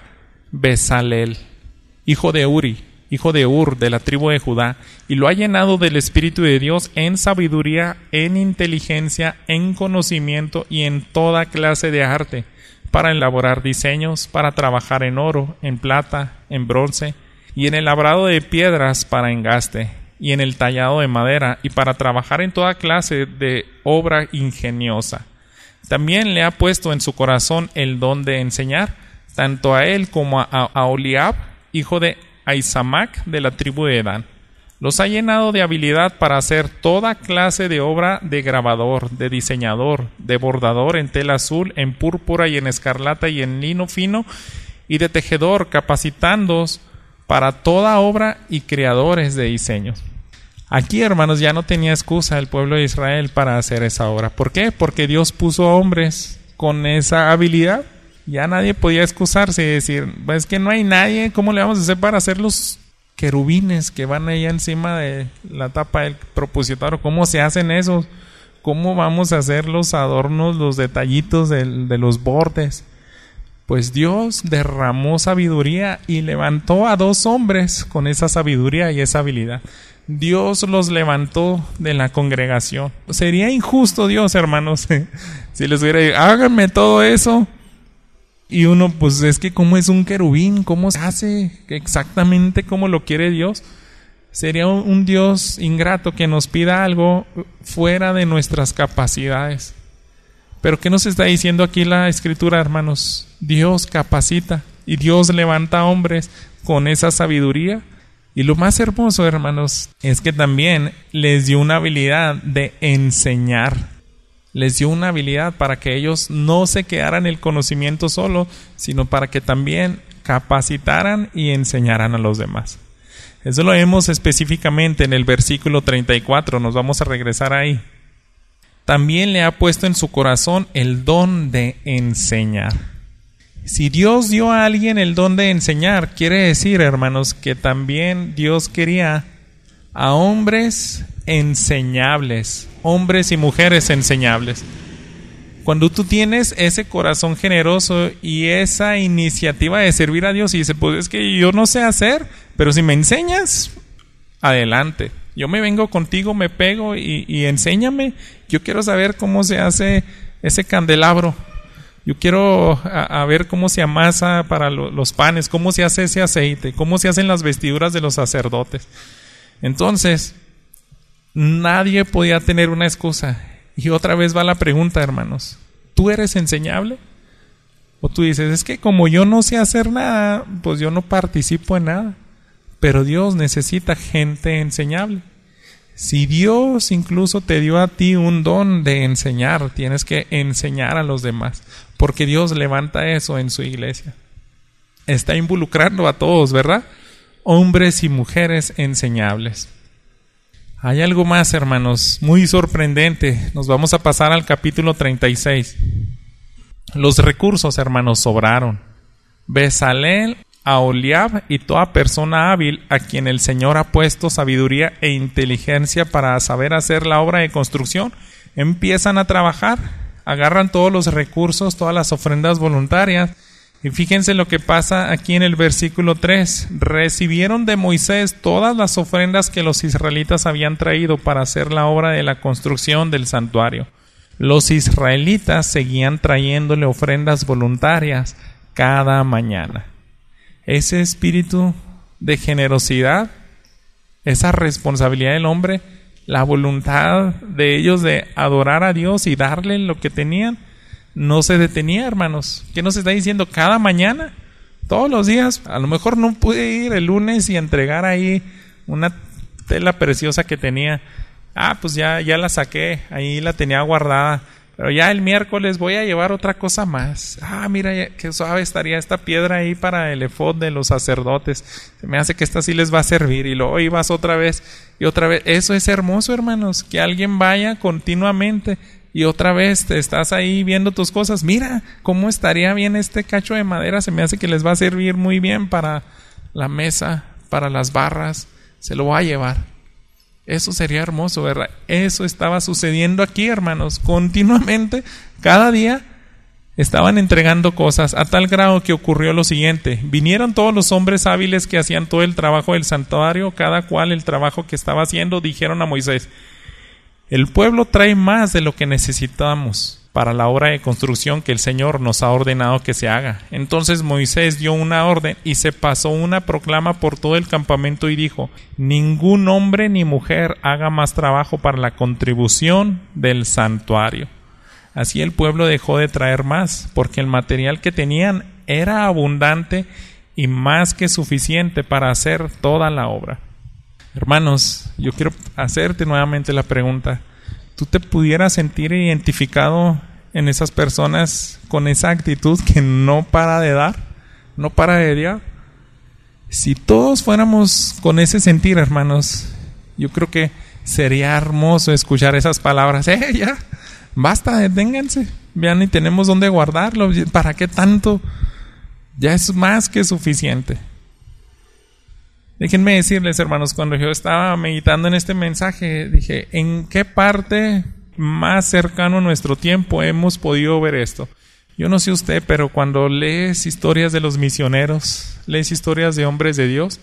S1: Bezalel, hijo de Uri, hijo de Ur, de la tribu de Judá, y lo ha llenado del Espíritu de Dios en sabiduría, en inteligencia, en conocimiento y en toda clase de arte, para elaborar diseños, para trabajar en oro, en plata, en bronce, y en el labrado de piedras para engaste, y en el tallado de madera, y para trabajar en toda clase de obra ingeniosa. También le ha puesto en su corazón el don de enseñar, tanto a él como a Oliab, hijo de Ahisamac, de la tribu de Dan. Los ha llenado de habilidad para hacer toda clase de obra de grabador, de diseñador, de bordador en tela azul, en púrpura y en escarlata y en lino fino, y de tejedor, capacitándoos para toda obra y creadores de diseños. Aquí, hermanos, ya no tenía excusa el pueblo de Israel para hacer esa obra. ¿Por qué? Porque Dios puso a hombres con esa habilidad. Ya nadie podía excusarse y decir, pues es que no hay nadie, ¿cómo le vamos a hacer para hacer los querubines que van ahí encima de la tapa del propiciatorio? ¿Cómo se hacen esos? ¿Cómo vamos a hacer los adornos, los detallitos de los bordes? Pues Dios derramó sabiduría y levantó a 2 hombres con esa sabiduría y esa habilidad. Dios los levantó de la congregación. Sería injusto Dios, hermanos, si les hubiera dicho, háganme todo eso. Y uno, pues es que ¿cómo es un querubín? ¿Cómo se hace exactamente como lo quiere Dios? Sería un Dios ingrato que nos pida algo fuera de nuestras capacidades. Pero ¿qué nos está diciendo aquí la Escritura, hermanos? Dios capacita y Dios levanta hombres con esa sabiduría. Y lo más hermoso, hermanos, es que también les dio una habilidad de enseñar. Les dio una habilidad para que ellos no se quedaran en el conocimiento solo, sino para que también capacitaran y enseñaran a los demás. Eso lo vemos específicamente en el versículo 34, nos vamos a regresar ahí. También le ha puesto en su corazón el don de enseñar. Si Dios dio a alguien el don de enseñar, quiere decir, hermanos, que también Dios quería a hombres enseñables, hombres y mujeres enseñables. Cuando tú tienes ese corazón generoso y esa iniciativa de servir a Dios y dices, pues es que yo no sé hacer, pero si me enseñas, adelante. Yo me vengo contigo, me pego y enséñame. Yo quiero saber cómo se hace ese candelabro. Yo quiero a ver cómo se amasa para los panes, cómo se hace ese aceite, cómo se hacen las vestiduras de los sacerdotes. Entonces, nadie podía tener una excusa. Y otra vez va la pregunta, hermanos. ¿Tú eres enseñable? O tú dices, es que como yo no sé hacer nada, pues yo no participo en nada. Pero Dios necesita gente enseñable. Si Dios incluso te dio a ti un don de enseñar, tienes que enseñar a los demás, porque Dios levanta eso en su iglesia. Está involucrando a todos, ¿verdad? Hombres y mujeres enseñables. Hay algo más, hermanos, muy sorprendente. Nos vamos a pasar al capítulo 36. Los recursos, hermanos, sobraron. Bezalel, Aholiab y toda persona hábil a quien el Señor ha puesto sabiduría e inteligencia para saber hacer la obra de construcción, empiezan a trabajar, agarran todos los recursos, todas las ofrendas voluntarias Y fíjense lo que pasa aquí en el versículo 3. Recibieron de Moisés todas las ofrendas que los israelitas habían traído para hacer la obra de la construcción del santuario. Los israelitas seguían trayéndole ofrendas voluntarias cada mañana. Ese espíritu de generosidad, esa responsabilidad del hombre, la voluntad de ellos de adorar a Dios y darle lo que tenían, no se detenía, hermanos. ¿Qué nos está diciendo? Cada mañana, todos los días. A lo mejor no pude ir el lunes y entregar ahí una tela preciosa que tenía. Pues ya la saqué, ahí la tenía guardada. Pero ya el miércoles voy a llevar otra cosa más. Mira, qué suave estaría esta piedra ahí para el efod de los sacerdotes. Se me hace que esta sí les va a servir. Y luego ibas otra vez y otra vez. Eso es hermoso, hermanos, que alguien vaya continuamente y otra vez te estás ahí viendo tus cosas. Mira cómo estaría bien este cacho de madera. Se me hace que les va a servir muy bien para la mesa, para las barras. Se lo voy a llevar. Eso sería hermoso, ¿verdad? Eso estaba sucediendo aquí, hermanos. Continuamente, cada día estaban entregando cosas, a tal grado que ocurrió lo siguiente. Vinieron todos los hombres hábiles que hacían todo el trabajo del santuario, cada cual el trabajo que estaba haciendo. Dijeron a Moisés: el pueblo trae más de lo que necesitamos para la obra de construcción que el Señor nos ha ordenado que se haga. Entonces Moisés dio una orden y se pasó una proclama por todo el campamento y dijo: ningún hombre ni mujer haga más trabajo para la contribución del santuario. Así el pueblo dejó de traer más, porque el material que tenían era abundante y más que suficiente para hacer toda la obra. Hermanos, yo quiero hacerte nuevamente la pregunta: ¿tú te pudieras sentir identificado en esas personas con esa actitud que no para de dar, no para de dar? Si todos fuéramos con ese sentir, hermanos, yo creo que sería hermoso escuchar esas palabras. Ya, basta, deténganse, vean, y tenemos dónde guardarlo. ¿Para qué tanto? Ya es más que suficiente. Déjenme decirles, hermanos, cuando yo estaba meditando en este mensaje, dije: ¿en qué parte más cercano a nuestro tiempo hemos podido ver esto? Yo no sé usted, pero cuando lees historias de los misioneros, lees historias de hombres de Dios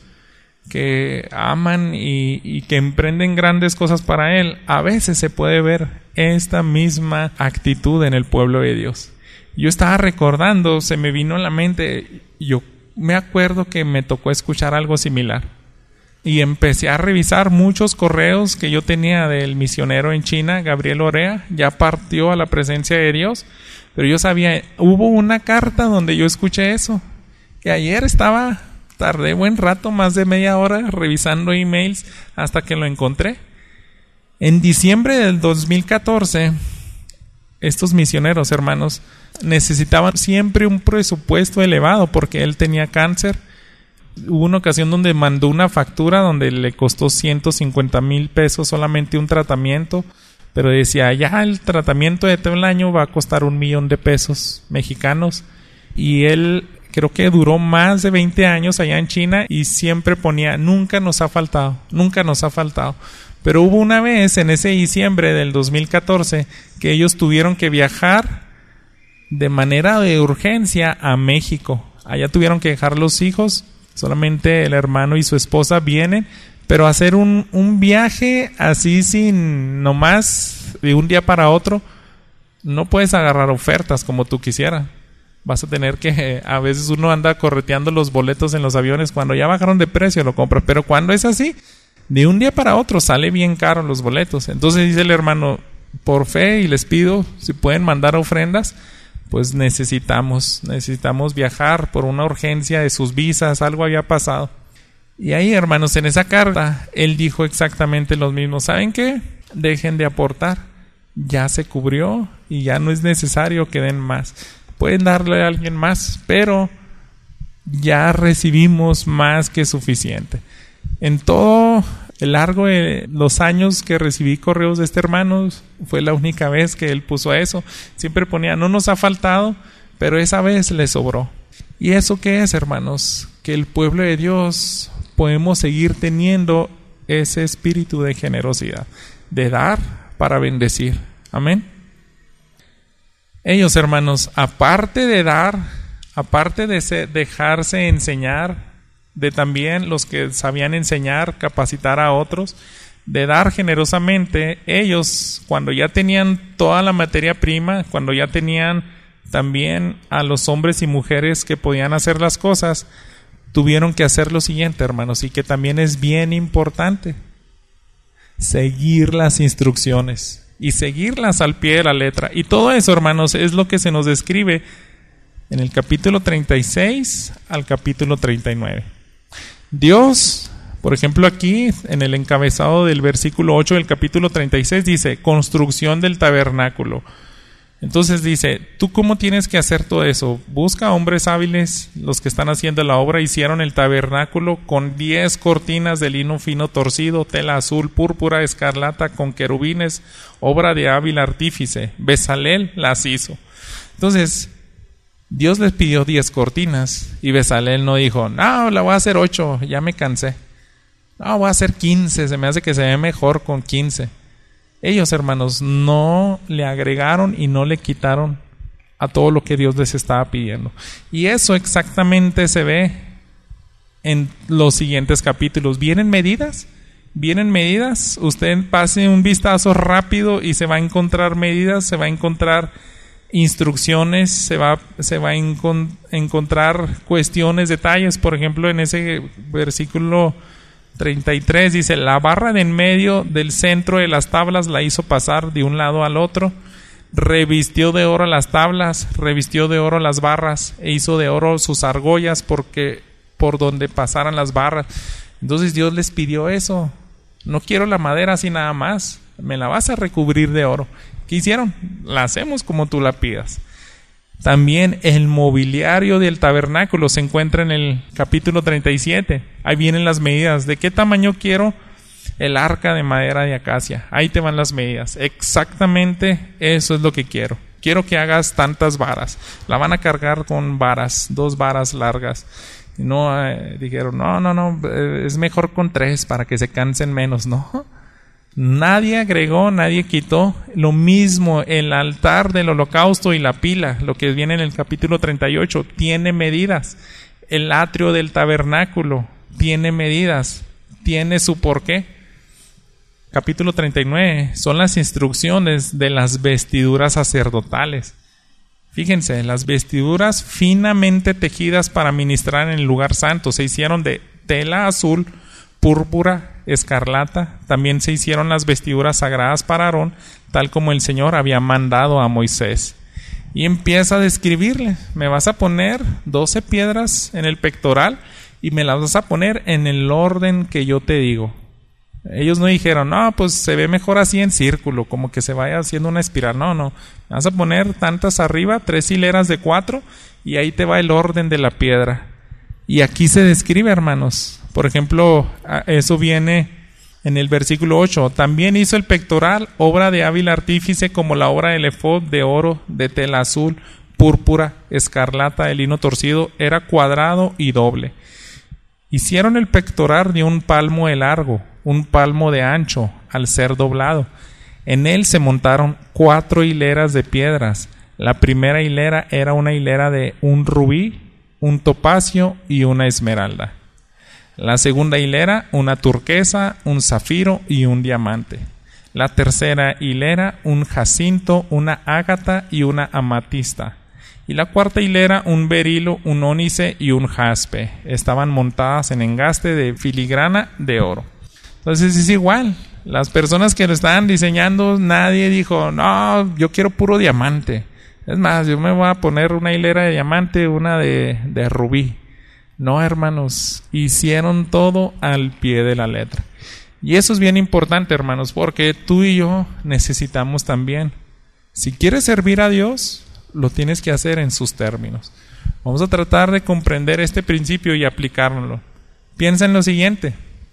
S1: que aman y que emprenden grandes cosas para Él, a veces se puede ver esta misma actitud en el pueblo de Dios. Yo estaba recordando, se me vino a la mente, yo me acuerdo que me tocó escuchar algo similar y empecé a revisar muchos correos que yo tenía del misionero en China, Gabriel Orea. Ya partió a la presencia de Dios, pero yo sabía, hubo una carta donde yo escuché eso, que ayer tardé buen rato, más de media hora revisando emails hasta que lo encontré. En diciembre del 2014, estos misioneros, hermanos, necesitaban siempre un presupuesto elevado porque él tenía cáncer. Hubo una ocasión donde mandó una factura donde le costó 150,000 pesos solamente un tratamiento, pero decía: ya el tratamiento de todo el año va a costar 1,000,000 de pesos mexicanos. Y él creo que duró más de 20 años allá en China y siempre ponía: nunca nos ha faltado, nunca nos ha faltado. Pero hubo una vez en ese diciembre del 2014 que ellos tuvieron que viajar de manera de urgencia a México. Allá tuvieron que dejar los hijos, solamente el hermano y su esposa vienen, pero hacer un viaje así sin nomás de un día para otro, no puedes agarrar ofertas como tú quisieras. Vas a tener que, a veces uno anda correteando los boletos en los aviones, cuando ya bajaron de precio lo compra, pero cuando es así, de un día para otro sale bien caro los boletos. Entonces dice el hermano: por fe, y les pido si pueden mandar ofrendas, pues necesitamos viajar por una urgencia de sus visas, algo había pasado. Y ahí, hermanos, en esa carta él dijo exactamente lo mismo: ¿saben qué? Dejen de aportar, ya se cubrió y ya no es necesario que den más. Pueden darle a alguien más, pero ya recibimos más que suficiente. En todo el largo de los años que recibí correos de este hermano, fue la única vez que él puso eso. Siempre ponía: no nos ha faltado, pero esa vez le sobró. ¿Y eso qué es, hermanos? Que el pueblo de Dios podemos seguir teniendo ese espíritu de generosidad, de dar para bendecir. Amén. Ellos, hermanos, aparte de dar, aparte de dejarse enseñar, de también los que sabían enseñar, capacitar a otros, de dar generosamente, ellos cuando ya tenían toda la materia prima, cuando ya tenían también a los hombres y mujeres que podían hacer las cosas, tuvieron que hacer lo siguiente, hermanos, y que también es bien importante: seguir las instrucciones y seguirlas al pie de la letra. Y todo eso, hermanos, es lo que se nos describe en el capítulo 36 al capítulo 39. Dios, por ejemplo, aquí en el encabezado del versículo 8 del capítulo 36 dice: construcción del tabernáculo. Entonces dice: ¿tú cómo tienes que hacer todo eso? Busca hombres hábiles. Los que están haciendo la obra hicieron el tabernáculo con 10 cortinas de lino fino torcido, tela azul, púrpura, escarlata, con querubines, obra de hábil artífice. Bezalel las hizo. Entonces Dios les pidió 10 cortinas y Bezalel no dijo: no, la voy a hacer 8, ya me cansé. No, voy a hacer 15, se me hace que se ve mejor con 15. Ellos, hermanos, no le agregaron y no le quitaron a todo lo que Dios les estaba pidiendo. Y eso exactamente se ve en los siguientes capítulos. ¿Vienen medidas? ¿Vienen medidas? Usted pase un vistazo rápido y se va a encontrar medidas, se va a encontrar instrucciones, se va a encontrar cuestiones, detalles. Por ejemplo, en ese versículo 33 dice: la barra de en medio del centro de las tablas la hizo pasar de un lado al otro, revistió de oro las tablas, revistió de oro las barras, e hizo de oro sus argollas por donde pasaran las barras. Entonces Dios les pidió eso: no quiero la madera así nada más, me la vas a recubrir de oro. ¿Qué hicieron? La hacemos como tú la pidas. También el mobiliario del tabernáculo se encuentra en el capítulo 37. Ahí vienen las medidas. ¿De qué tamaño quiero el arca de madera de acacia? Ahí te van las medidas. Exactamente eso es lo que quiero. Quiero que hagas tantas varas. La van a cargar con varas, 2 varas largas. No, dijeron, no, es mejor con 3 para que se cansen menos. No, nadie agregó, nadie quitó. Lo mismo, el altar del holocausto y la pila, lo que viene en el capítulo 38, tiene medidas. El atrio del tabernáculo tiene medidas, tiene su porqué. Capítulo 39 son las instrucciones de las vestiduras sacerdotales. Fíjense, las vestiduras finamente tejidas para ministrar en el lugar santo se hicieron de tela azul, púrpura, escarlata. También se hicieron las vestiduras sagradas para Aarón, tal como el Señor había mandado a Moisés. Y empieza a describirle: me vas a poner 12 piedras en el pectoral y me las vas a poner en el orden que yo te digo. Ellos no dijeron: no, pues se ve mejor así en círculo, como que se vaya haciendo una espiral. No, vas a poner tantas arriba, 3 hileras de 4, y ahí te va el orden de la piedra. Y aquí se describe, hermanos. Por ejemplo, eso viene en el versículo 8. También hizo el pectoral, obra de hábil artífice, como la obra del efod, de oro, de tela azul, púrpura, escarlata, de lino torcido, era cuadrado y doble. Hicieron el pectoral de 1 palmo de largo, 1 palmo de ancho, al ser doblado. En él se montaron 4 hileras de piedras. La primera hilera era una hilera de un rubí, un topacio y una esmeralda. La segunda hilera, una turquesa, un zafiro y un diamante. La tercera hilera, un jacinto, una ágata y una amatista. Y la cuarta hilera, un berilo, un ónice y un jaspe. Estaban montadas en engaste de filigrana de oro. Entonces es igual. Las personas que lo estaban diseñando, nadie dijo: no, yo quiero puro diamante. Es más, yo me voy a poner una hilera de diamante, una de rubí. No, hermanos, hicieron todo al pie de la letra. Y eso es bien importante, hermanos, porque tú y yo necesitamos también. Si quieres servir a Dios, lo tienes que hacer en sus términos. Vamos a tratar de comprender este principio y aplicarlo. Piensa en lo siguiente: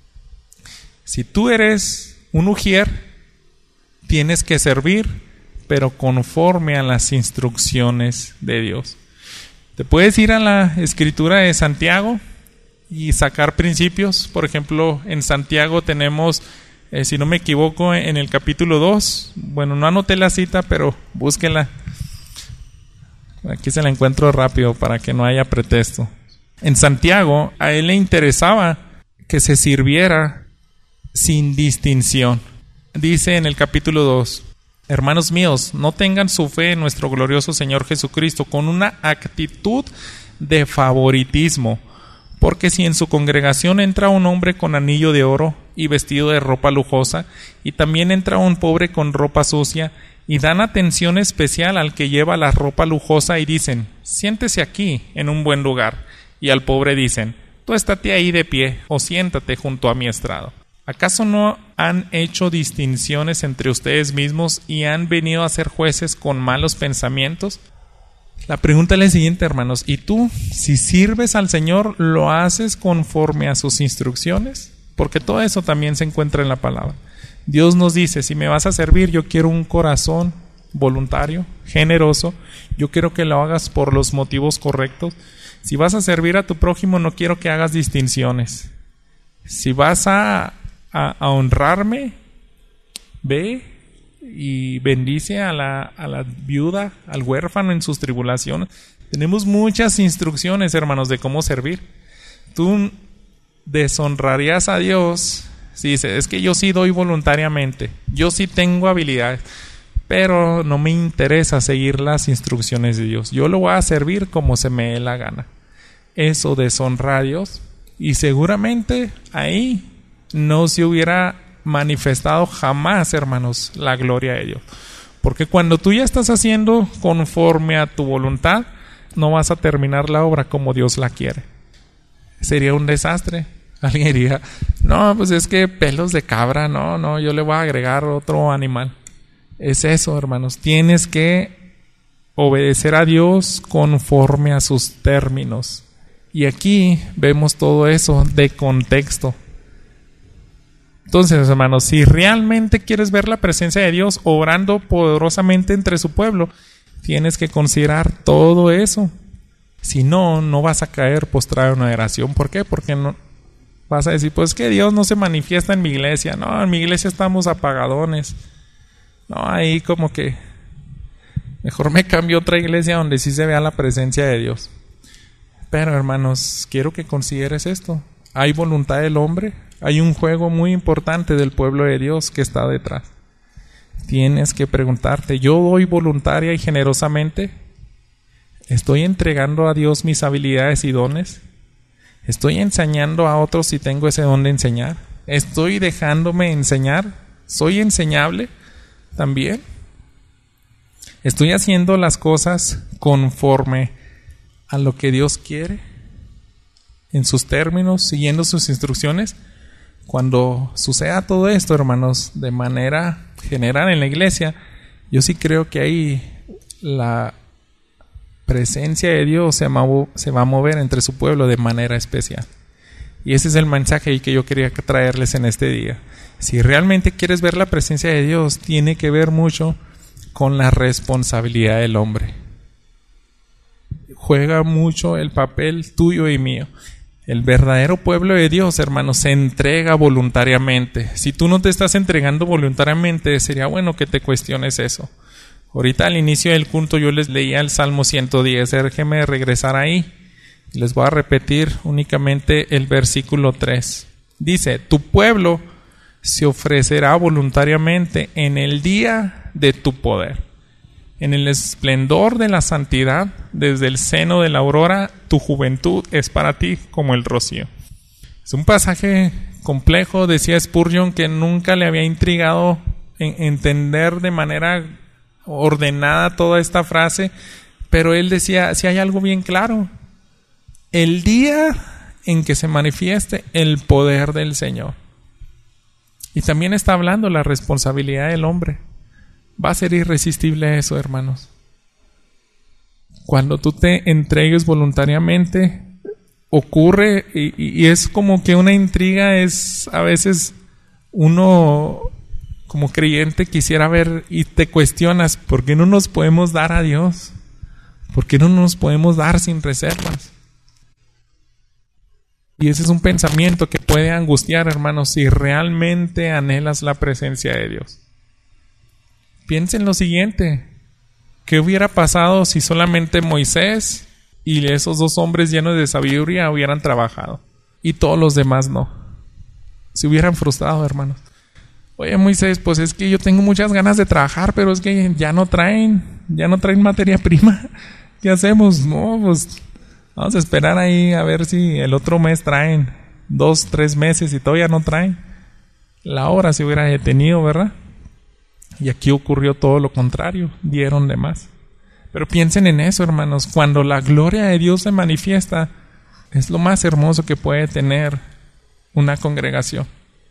S1: si tú eres un ujier, tienes que servir, pero conforme a las instrucciones de Dios. Te puedes ir a la escritura de Santiago y sacar principios. Por ejemplo, en Santiago tenemos, si no me equivoco, en el capítulo 2, bueno, no anoté la cita, pero búsquenla. Aquí se la encuentro rápido para que no haya pretexto. En Santiago, a él le interesaba que se sirviera sin distinción. Dice en el capítulo 2: hermanos míos, no tengan su fe en nuestro glorioso Señor Jesucristo con una actitud de favoritismo, porque si en su congregación entra un hombre con anillo de oro y vestido de ropa lujosa, y también entra un pobre con ropa sucia, y dan atención especial al que lleva la ropa lujosa y dicen: siéntese aquí en un buen lugar, y al pobre dicen: tú estate ahí de pie o siéntate junto a mi estrado. ¿Acaso no han hecho distinciones entre ustedes mismos y han venido a ser jueces con malos pensamientos? La pregunta es la siguiente, hermanos: ¿y tú, si sirves al Señor, lo haces conforme a sus instrucciones? Porque todo eso también se encuentra en la palabra. Dios nos dice: si me vas a servir, yo quiero un corazón voluntario, generoso. Yo quiero que lo hagas por los motivos correctos. Si vas a servir a tu prójimo, no quiero que hagas distinciones. Si vas a honrarme, ve y bendice a la viuda, al huérfano en sus tribulaciones. Tenemos muchas instrucciones, hermanos, de cómo servir. Tú deshonrarías a Dios si dices: es que yo sí doy voluntariamente, yo sí tengo habilidades, pero no me interesa seguir las instrucciones de Dios. Yo lo voy a servir como se me dé la gana. Eso deshonra a Dios, y seguramente ahí no se hubiera manifestado jamás, hermanos, la gloria de Dios. Porque cuando tú ya estás haciendo conforme a tu voluntad, no vas a terminar la obra como Dios la quiere. Sería un desastre. Alguien diría: no, pues es que pelos de cabra, no, yo le voy a agregar otro animal. Es eso, hermanos. Tienes que obedecer a Dios conforme a sus términos. Y aquí vemos todo eso de contexto. Entonces, hermanos, si realmente quieres ver la presencia de Dios obrando poderosamente entre su pueblo, tienes que considerar todo eso. Si no, no vas a caer postrado en una oración. ¿Por qué? Porque no vas a decir: pues que Dios no se manifiesta en mi iglesia. No, en mi iglesia estamos apagadones. No, ahí como que mejor me cambio a otra iglesia donde sí se vea la presencia de Dios. Pero, hermanos, quiero que consideres esto. Hay voluntad del hombre. Hay un juego muy importante del pueblo de Dios que está detrás. Tienes que preguntarte: ¿yo doy voluntaria y generosamente? ¿Estoy entregando a Dios mis habilidades y dones? ¿Estoy enseñando a otros si tengo ese don de enseñar? ¿Estoy dejándome enseñar? ¿Soy enseñable también? ¿Estoy haciendo las cosas conforme a lo que Dios quiere? ¿En sus términos? ¿Siguiendo sus instrucciones? Cuando suceda todo esto, hermanos, de manera general en la iglesia, yo sí creo que ahí la presencia de Dios se va a mover entre su pueblo de manera especial. Y ese es el mensaje que yo quería traerles en este día. Si realmente quieres ver la presencia de Dios, tiene que ver mucho con la responsabilidad del hombre. Juega mucho el papel tuyo y mío. El verdadero pueblo de Dios, hermanos, se entrega voluntariamente. Si tú no te estás entregando voluntariamente, sería bueno que te cuestiones eso. Ahorita al inicio del culto yo les leía el Salmo 110. Déjenme regresar ahí. Les voy a repetir únicamente el versículo 3. Dice: tu pueblo se ofrecerá voluntariamente en el día de tu poder. En el esplendor de la santidad, desde el seno de la aurora, tu juventud es para ti como el rocío. Es un pasaje complejo, decía Spurgeon, que nunca le había intrigado entender de manera ordenada toda esta frase, pero él decía: si hay algo bien claro, el día en que se manifieste el poder del Señor. Y también está hablando la responsabilidad del hombre. Va a ser irresistible eso, hermanos. Cuando tú te entregues voluntariamente, ocurre, y es como que una intriga, es a veces uno como creyente quisiera ver y te cuestionas: ¿por qué no nos podemos dar a Dios? ¿Por qué no nos podemos dar sin reservas? Y ese es un pensamiento que puede angustiar, hermanos, si realmente anhelas la presencia de Dios. Piensa en lo siguiente: ¿Qué hubiera pasado si solamente Moisés y esos 2 hombres llenos de sabiduría hubieran trabajado y todos los demás no? Se hubieran frustrado, hermanos. Oye, Moisés, pues es que yo tengo muchas ganas de trabajar, pero es que ya no traen materia prima. ¿Qué hacemos? No, pues vamos a esperar ahí a ver si el otro mes traen 2, 3 meses y todavía no traen. La obra se hubiera detenido, ¿verdad? Y aquí ocurrió todo lo contrario, dieron de más. Pero piensen en eso, hermanos, cuando la gloria de Dios se manifiesta, es lo más hermoso que puede tener una congregación.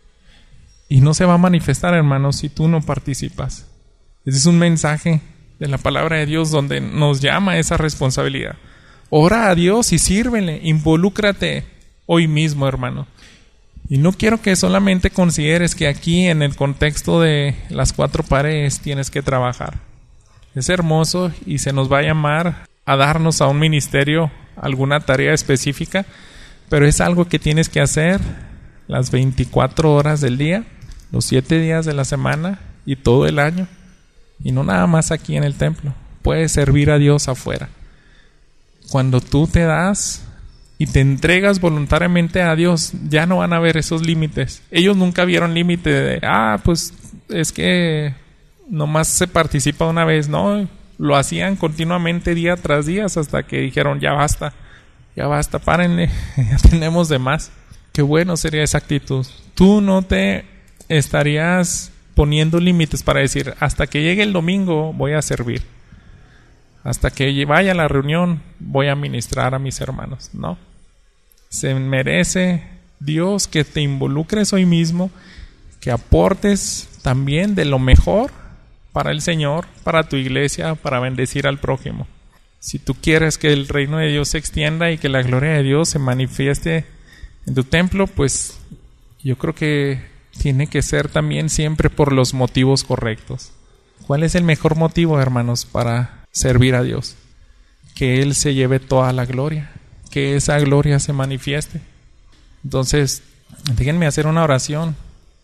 S1: Y no se va a manifestar, hermanos, si tú no participas. Ese es un mensaje de la palabra de Dios donde nos llama a esa responsabilidad. Ora a Dios y sírvele, involúcrate hoy mismo, hermano. Y no quiero que solamente consideres que aquí en el contexto de las 4 paredes tienes que trabajar. Es hermoso y se nos va a llamar a darnos a un ministerio alguna tarea específica, pero es algo que tienes que hacer las 24 horas del día, los 7 días de la semana y todo el año. Y no nada más aquí en el templo. Puedes servir a Dios afuera. Cuando tú te das y te entregas voluntariamente a Dios, ya no van a haber esos límites. Ellos nunca vieron límite de, pues es que nomás se participa una vez. No, lo hacían continuamente día tras día hasta que dijeron, ya basta, párenle, ya tenemos de más. Qué bueno sería esa actitud. Tú no te estarías poniendo límites para decir, hasta que llegue el domingo voy a servir. Hasta que vaya a la reunión voy a ministrar a mis hermanos. No. Se merece Dios que te involucres hoy mismo, que aportes también de lo mejor para el Señor, para tu iglesia, para bendecir al prójimo. Si tú quieres que el reino de Dios se extienda y que la gloria de Dios se manifieste en tu templo, pues yo creo que tiene que ser también siempre por los motivos correctos. ¿Cuál es el mejor motivo, hermanos, para servir a Dios? Que Él se lleve toda la gloria, que esa gloria se manifieste. Entonces, déjenme hacer una oración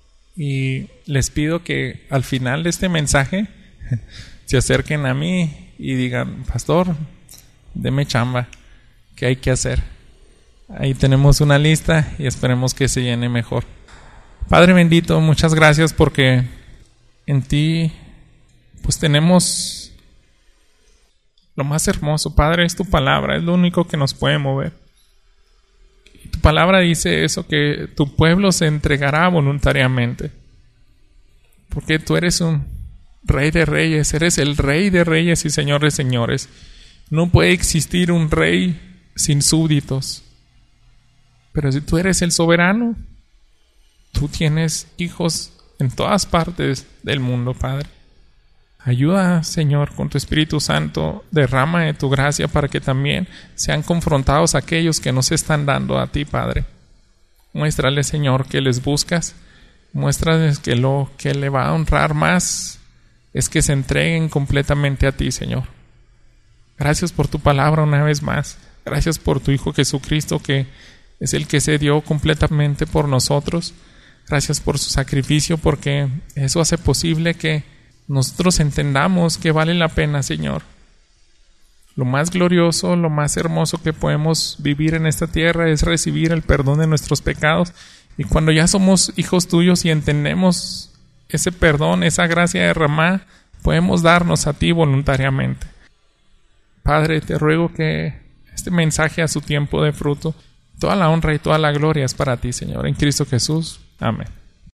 S1: y les pido que al final de este mensaje se acerquen a mí y digan, pastor, deme chamba, ¿qué hay que hacer? Ahí tenemos una lista y esperemos que se llene mejor. Padre bendito, muchas gracias porque en ti pues tenemos lo más hermoso. Padre, es tu palabra, es lo único que nos puede mover. Y tu palabra dice eso, que tu pueblo se entregará voluntariamente. Porque tú eres un Rey de Reyes, eres el Rey de Reyes y Señor de Señores. No puede existir un rey sin súbditos. Pero si tú eres el soberano, tú tienes hijos en todas partes del mundo, Padre. Ayuda, Señor, con tu Espíritu Santo, derrama de tu gracia para que también sean confrontados aquellos que no se están dando a ti, Padre. Muéstrales, Señor, que les buscas. Muéstrales que lo que le va a honrar más es que se entreguen completamente a ti, Señor. Gracias por tu palabra una vez más. Gracias por tu Hijo Jesucristo, que es el que se dio completamente por nosotros. Gracias por su sacrificio, porque eso hace posible que nosotros entendamos que vale la pena, Señor. Lo más glorioso, lo más hermoso que podemos vivir en esta tierra es recibir el perdón de nuestros pecados. Y cuando ya somos hijos tuyos y entendemos ese perdón, esa gracia derramada, podemos darnos a ti voluntariamente. Padre, te ruego que este mensaje a su tiempo dé fruto. Toda la honra y toda la gloria es para ti, Señor. En Cristo Jesús. Amén.